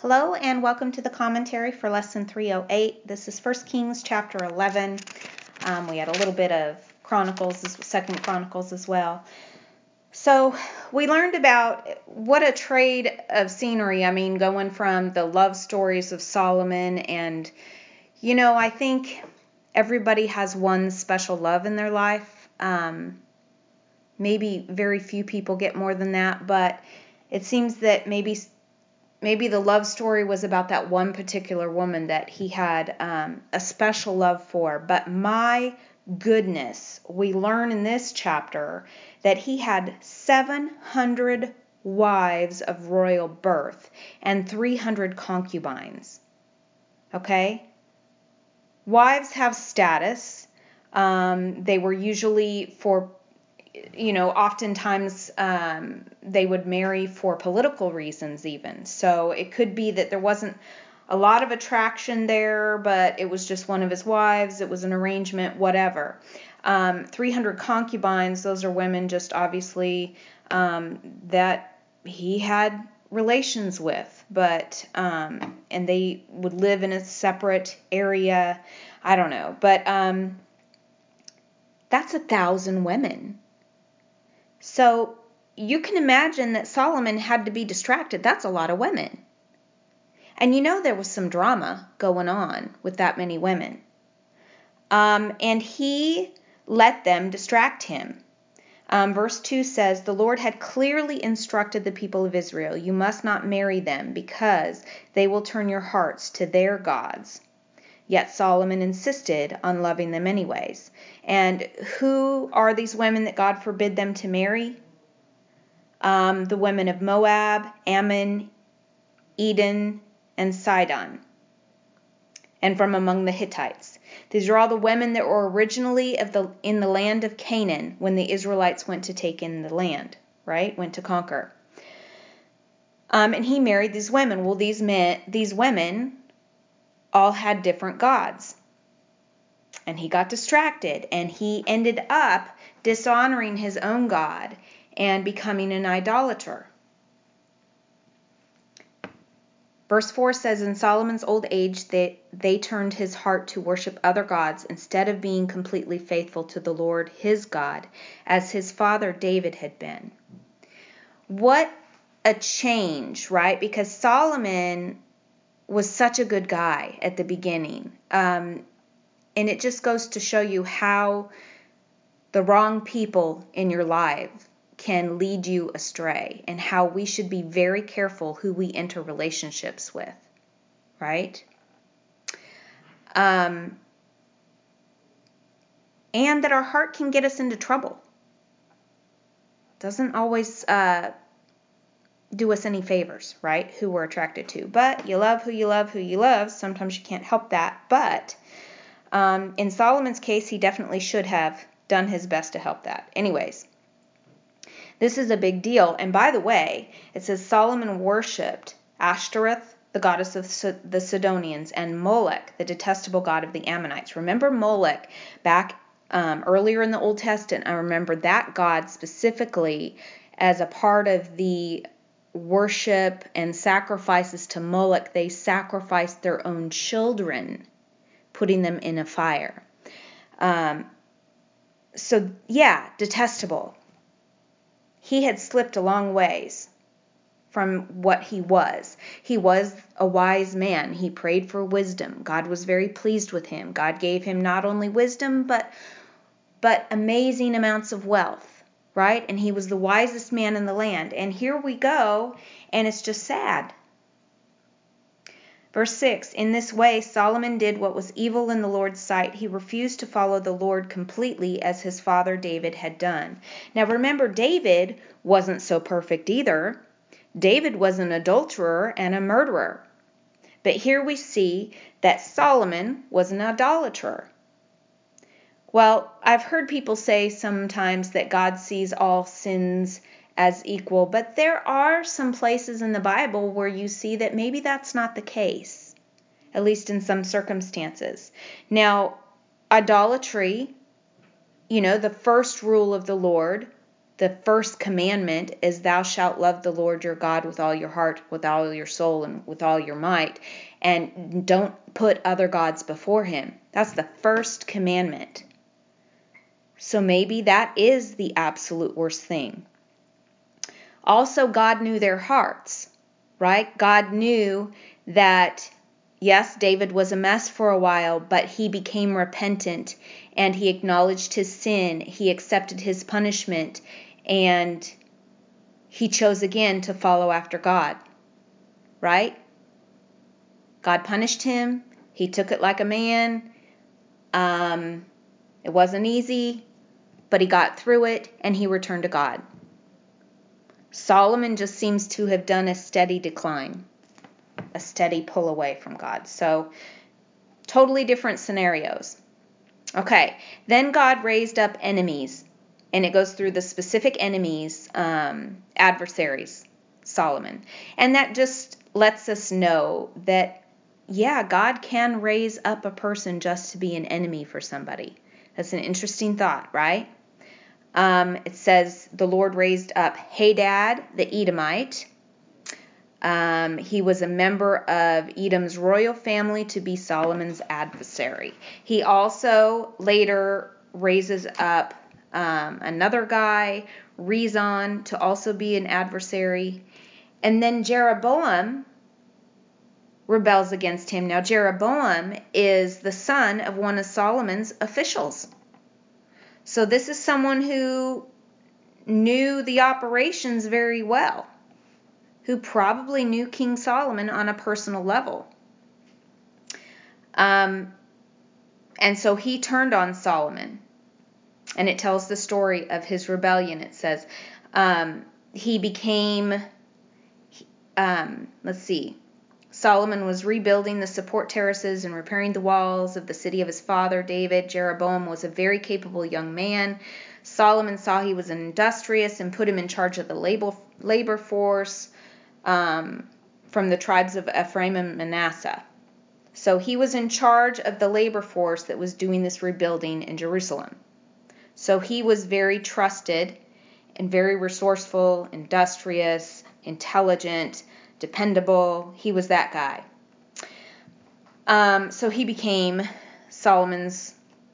Hello and welcome to the commentary for lesson 308. This is 1 Kings chapter 11. We had a little bit of Chronicles, 2nd Chronicles as well. So we learned about what a trade of scenery. Going from the love stories of Solomon and, I think everybody has one special love in their life. Maybe very few people get more than that, but it seems that maybe the love story was about that one particular woman that he had a special love for. But my goodness, we learn in this chapter that he had 700 wives of royal birth and 300 concubines. Okay? Wives have status. They were usually for oftentimes they would marry for political reasons even. So it could be that there wasn't a lot of attraction there, but it was just one of his wives. It was an arrangement, whatever. 300 concubines, those are women just obviously that he had relations with, but and they would live in a separate area. I don't know, but that's 1,000 women. So you can imagine that Solomon had to be distracted. That's a lot of women. And there was some drama going on with that many women. And he let them distract him. Verse 2 says, "The Lord had clearly instructed the people of Israel, you must not marry them because they will turn your hearts to their gods." Yet Solomon insisted on loving them anyways. And who are these women that God forbid them to marry? The women of Moab, Ammon, Eden, and Sidon, and from among the Hittites. These are all the women that were originally in the land of Canaan when the Israelites went to take in the land, right? Went to conquer. And he married these women. Well, these women all had different gods. And he got distracted, and he ended up dishonoring his own God and becoming an idolater. Verse 4 says, "In Solomon's old age, they turned his heart to worship other gods instead of being completely faithful to the Lord his God, as his father David had been." What a change, right? Because Solomon was such a good guy at the beginning. And it just goes to show you how the wrong people in your life can lead you astray, and how we should be very careful who we enter relationships with, right? And that our heart can get us into trouble. Doesn't always do us any favors, right? Who we're attracted to. But you love who you love who you love. Sometimes you can't help that. But in Solomon's case, he definitely should have done his best to help that. Anyways, this is a big deal. And by the way, it says Solomon worshipped Ashtoreth, the goddess of the Sidonians, and Molech, the detestable god of the Ammonites. Remember Molech back earlier in the Old Testament? I remember that god specifically as a part of the worship and sacrifices to Molech. They sacrificed their own children, putting them in a fire. So yeah, detestable. He had slipped a long ways from what he was. He was a wise man. He prayed for wisdom. God was very pleased with him. God gave him not only wisdom, but amazing amounts of wealth, right? And he was the wisest man in the land. And here we go, and it's just sad. Verse 6, "In this way Solomon did what was evil in the Lord's sight. He refused to follow the Lord completely as his father David had done." Now remember, David wasn't so perfect either. David was an adulterer and a murderer. But here we see that Solomon was an idolater. Well, I've heard people say sometimes that God sees all sins as equal, but there are some places in the Bible where you see that maybe that's not the case, at least in some circumstances. Now, idolatry, the first rule of the Lord the first commandment is thou shalt love the Lord your God with all your heart, with all your soul, and with all your might, and don't put other gods before him. That's the first commandment. So maybe that is the absolute worst thing. Also, God knew their hearts, right? God knew that, yes, David was a mess for a while, but he became repentant and he acknowledged his sin. He accepted his punishment and he chose again to follow after God, right? God punished him. He took it like a man. It wasn't easy, but he got through it and he returned to God. Solomon just seems to have done a steady decline, a steady pull away from God. So, totally different scenarios. Okay, then God raised up enemies, and it goes through the specific enemies, adversaries, Solomon. And that just lets us know that, yeah, God can raise up a person just to be an enemy for somebody. That's an interesting thought, right? It says the Lord raised up Hadad the Edomite. He was a member of Edom's royal family to be Solomon's adversary. He also later raises up another guy, Rezon, to also be an adversary. And then Jeroboam rebels against him. Now, Jeroboam is the son of one of Solomon's officials. So this is someone who knew the operations very well, who probably knew King Solomon on a personal level. And so he turned on Solomon. And it tells the story of his rebellion. It says he became, Solomon was rebuilding the support terraces and repairing the walls of the city of his father, David. Jeroboam was a very capable young man. Solomon saw he was industrious and put him in charge of the labor force from the tribes of Ephraim and Manasseh. So he was in charge of the labor force that was doing this rebuilding in Jerusalem. So he was very trusted and very resourceful, industrious, intelligent, dependable. He was that guy. So he became Solomon's,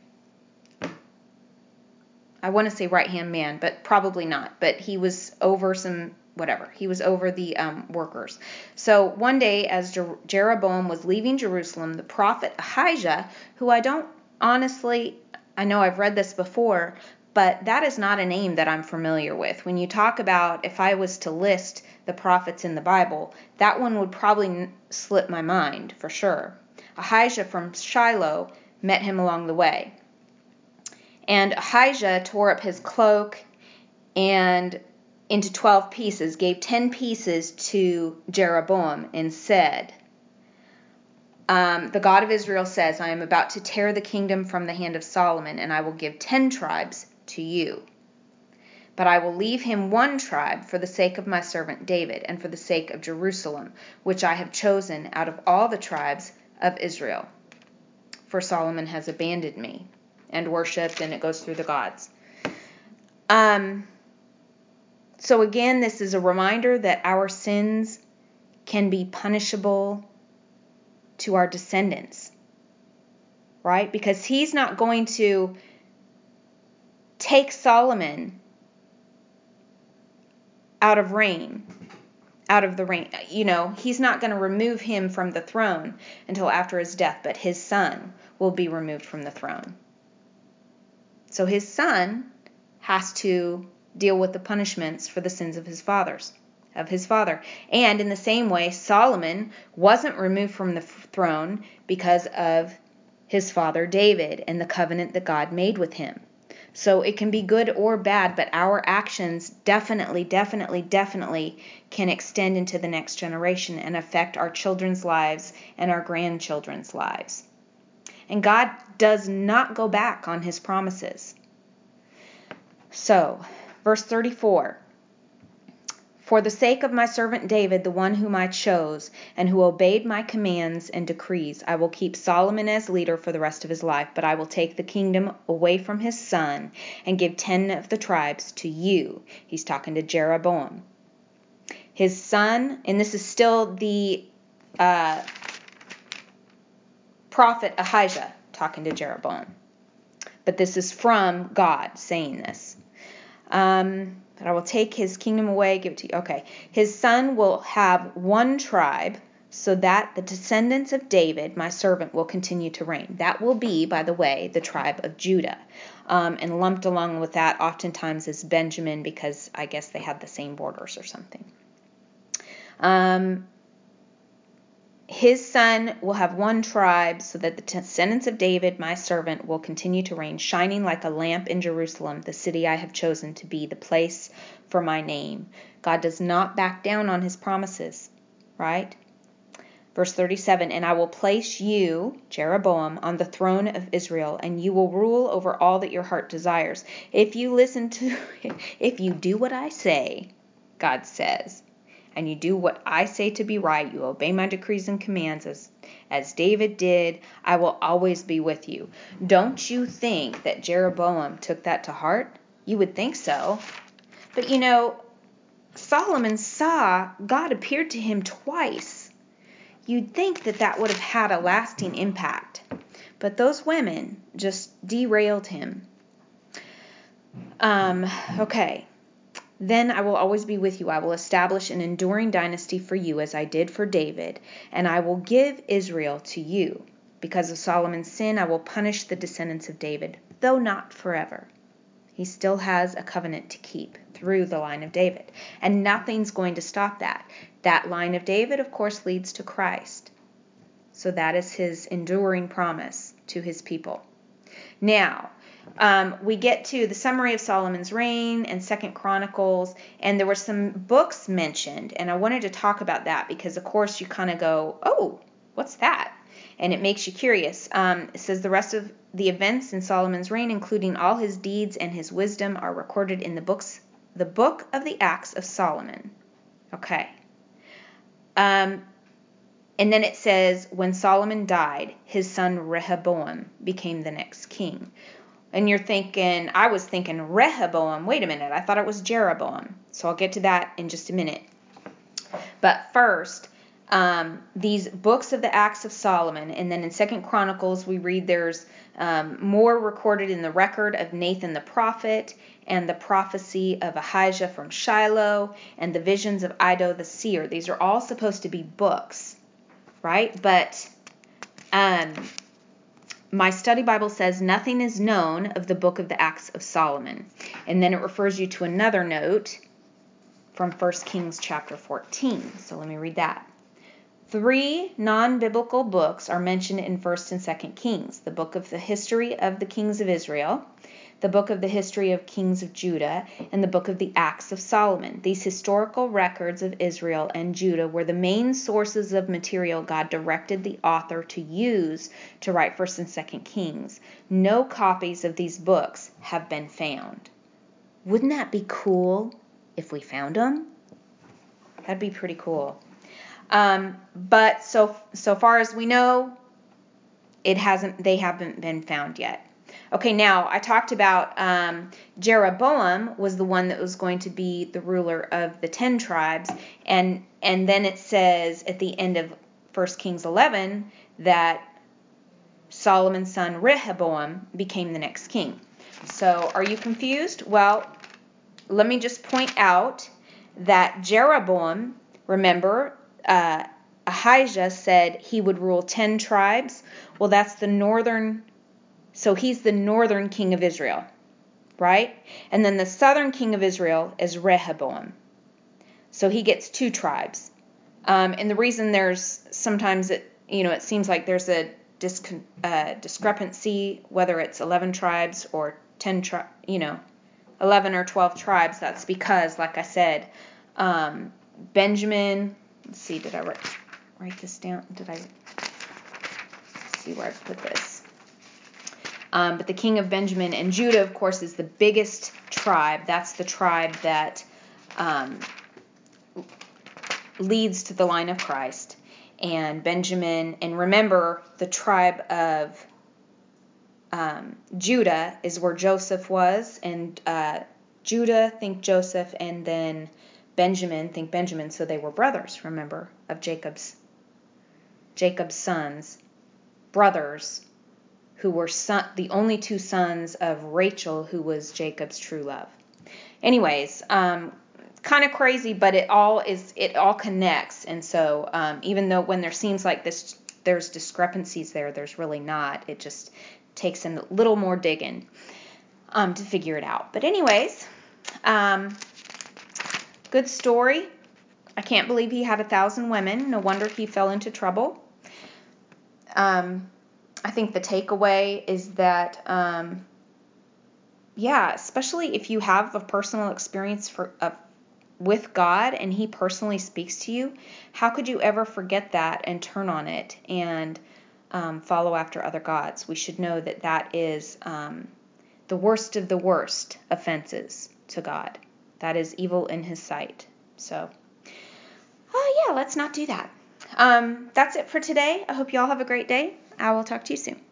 I want to say right-hand man, but probably not. But he was over he was over the workers. So one day, as Jeroboam was leaving Jerusalem, the prophet Ahijah, who I know I've read this before, but that is not a name that I'm familiar with. When you talk about, if I was to list the prophets in the Bible, that one would probably slip my mind for sure. Ahijah from Shiloh met him along the way. And Ahijah tore up his cloak and into 12 pieces, gave 10 pieces to Jeroboam, and said, the God of Israel says, I am about to tear the kingdom from the hand of Solomon, and I will give 10 tribes to you. But I will leave him 1 tribe for the sake of my servant David, and for the sake of Jerusalem, which I have chosen out of all the tribes of Israel. For Solomon has abandoned me and worshipped, and it goes through the gods. So again, this is a reminder that our sins can be punishable to our descendants, right? Because he's not going to take Solomon out of the reign. He's not going to remove him from the throne until after his death, but his son will be removed from the throne. So his son has to deal with the punishments for the sins of his father. And in the same way, Solomon wasn't removed from the throne because of his father David and the covenant that God made with him. So it can be good or bad, but our actions definitely can extend into the next generation and affect our children's lives and our grandchildren's lives. And God does not go back on his promises. So, verse 34. For the sake of my servant David, the one whom I chose, and who obeyed my commands and decrees, I will keep Solomon as leader for the rest of his life, but I will take the kingdom away from his son and give 10 of the tribes to you. He's talking to Jeroboam. His son, and this is still the prophet Ahijah talking to Jeroboam. But this is from God saying this. But I will take his kingdom away, give it to you. Okay. His son will have one tribe, so that the descendants of David, my servant, will continue to reign. That will be, by the way, the tribe of Judah. And lumped along with that oftentimes is Benjamin, because I guess they had the same borders or something. His son will have one tribe, so that the descendants of David, my servant, will continue to reign, shining like a lamp in Jerusalem, the city I have chosen to be the place for my name. God does not back down on his promises, right? Verse 37, and I will place you, Jeroboam, on the throne of Israel, and you will rule over all that your heart desires. If you do what I say, God says, and you do what I say to be right, you obey my decrees and commands as David did, I will always be with you. Don't you think that Jeroboam took that to heart? You would think so. But Solomon saw God appeared to him twice. You'd think that would have had a lasting impact. But those women just derailed him. Okay. Then I will always be with you. I will establish an enduring dynasty for you, as I did for David, and I will give Israel to you. Because of Solomon's sin, I will punish the descendants of David, though not forever. He still has a covenant to keep through the line of David, and nothing's going to stop that. That line of David, of course, leads to Christ. So that is his enduring promise to his people. Now, we get to the summary of Solomon's reign and 2 Chronicles, and there were some books mentioned, and I wanted to talk about that because, of course, you kind of go, oh, what's that? And it makes you curious. It says the rest of the events in Solomon's reign, including all his deeds and his wisdom, are recorded in the book of the Acts of Solomon. Okay. And then it says, when Solomon died, his son Rehoboam became the next king. And you're thinking, I was thinking Rehoboam. Wait a minute, I thought it was Jeroboam. So I'll get to that in just a minute. But first, these books of the Acts of Solomon, and then in 2 Chronicles we read there's more recorded in the record of Nathan the prophet, and the prophecy of Ahijah from Shiloh, and the visions of Iddo the seer. These are all supposed to be books, right? But my study Bible says nothing is known of the book of the Acts of Solomon. And then it refers you to another note from 1 Kings chapter 14. So let me read that. 3 non-biblical books are mentioned in 1st and 2nd Kings. The book of the history of the kings of Israel, the book of the history of kings of Judah, and the book of the Acts of Solomon. These historical records of Israel and Judah were the main sources of material God directed the author to use to write 1st and 2nd Kings. No copies of these books have been found. Wouldn't that be cool if we found them? That'd be pretty cool. But so far as we know, they haven't been found yet. Okay, now I talked about Jeroboam was the one that was going to be the ruler of the 10 tribes, and then it says at the end of 1 Kings 11 that Solomon's son Rehoboam became the next king. So are you confused? Well, let me just point out that Jeroboam, remember, Ahijah said he would rule 10 tribes. Well, that's the northern. So he's the northern king of Israel, right? And then the southern king of Israel is Rehoboam. So he gets 2 tribes. And the reason there's sometimes it seems like there's a discrepancy whether it's 11 tribes or 10 11 or 12 tribes. That's because, like I said, Benjamin. Let's see, did I write this down? Let's see where I put this. But the king of Benjamin and Judah, of course, is the biggest tribe. That's the tribe that leads to the line of Christ. And Benjamin, and remember, the tribe of Judah is where Joseph was, and Judah, think Joseph, and then Benjamin, think Benjamin, so they were brothers, remember, of Jacob's sons, brothers, who were the only two sons of Rachel, who was Jacob's true love. Anyways, kind of crazy, but it all connects, and so even though when there seems like there's discrepancies there's really not. It just takes a little more digging to figure it out. But anyways, good story. I can't believe he had 1,000 women. No wonder he fell into trouble. I think the takeaway is that, especially if you have a personal experience with God and he personally speaks to you, how could you ever forget that and turn on it and follow after other gods? We should know that is the worst of the worst offenses to God. That is evil in his sight. So, let's not do that. That's it for today. I hope you all have a great day. I will talk to you soon.